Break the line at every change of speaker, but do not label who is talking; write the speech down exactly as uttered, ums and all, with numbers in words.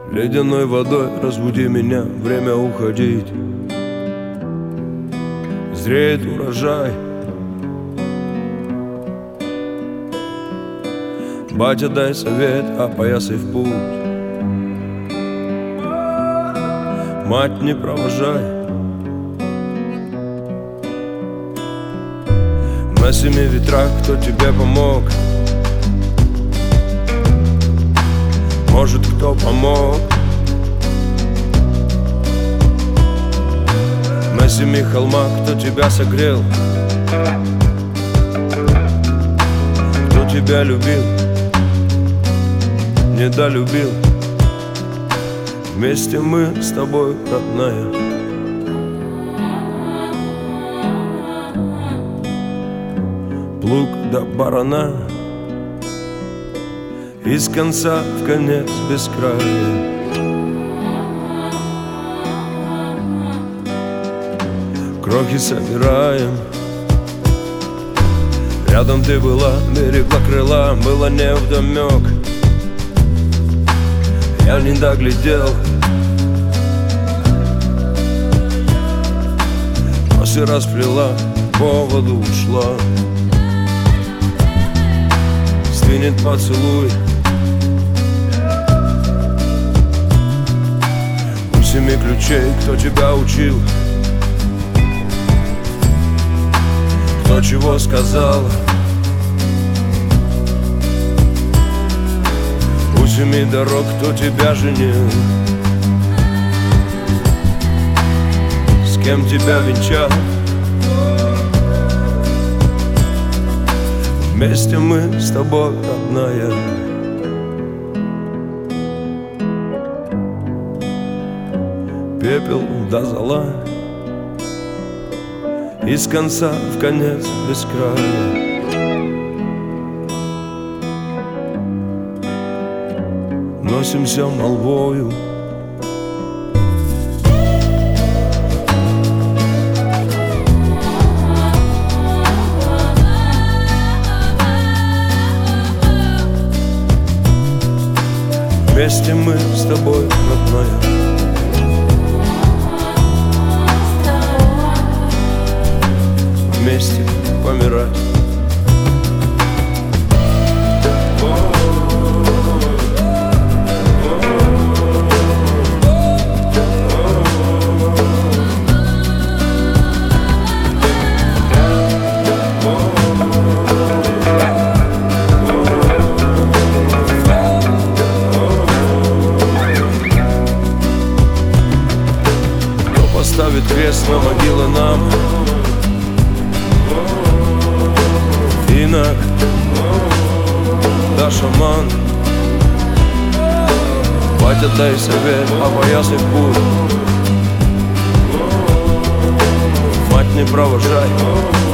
Ледяной водой разбуди меня, время уходить. Зреет урожай. Батя, дай совет, опоясай в путь. Мать, не провожай. На семи ветрах кто тебе помог? Может, кто помог? На семи холмах кто тебя согрел? Кто тебя любил? Недолюбил. Вместе мы с тобой, родная. Плуг до барана, из конца в конец без края. Крохи собираем. Рядом ты была, берегла крыла, было невдомёк. Я не доглядел. Косы расплела, по воду ушла. Стынет поцелуй. У семи ключей кто тебя учил? Кто чего сказал? У семи дорог кто тебя женил? С кем тебя венчал? Вместе мы с тобой, родная. Пепел до зола, из конца в конец без края. Носимся молвою. Вместе мы с тобой, родная. Вместе помирать. Ставит крест на могилы нам. Инок, да шаман. Батя, дай совет, опоясай в путь. Мать, не провожай.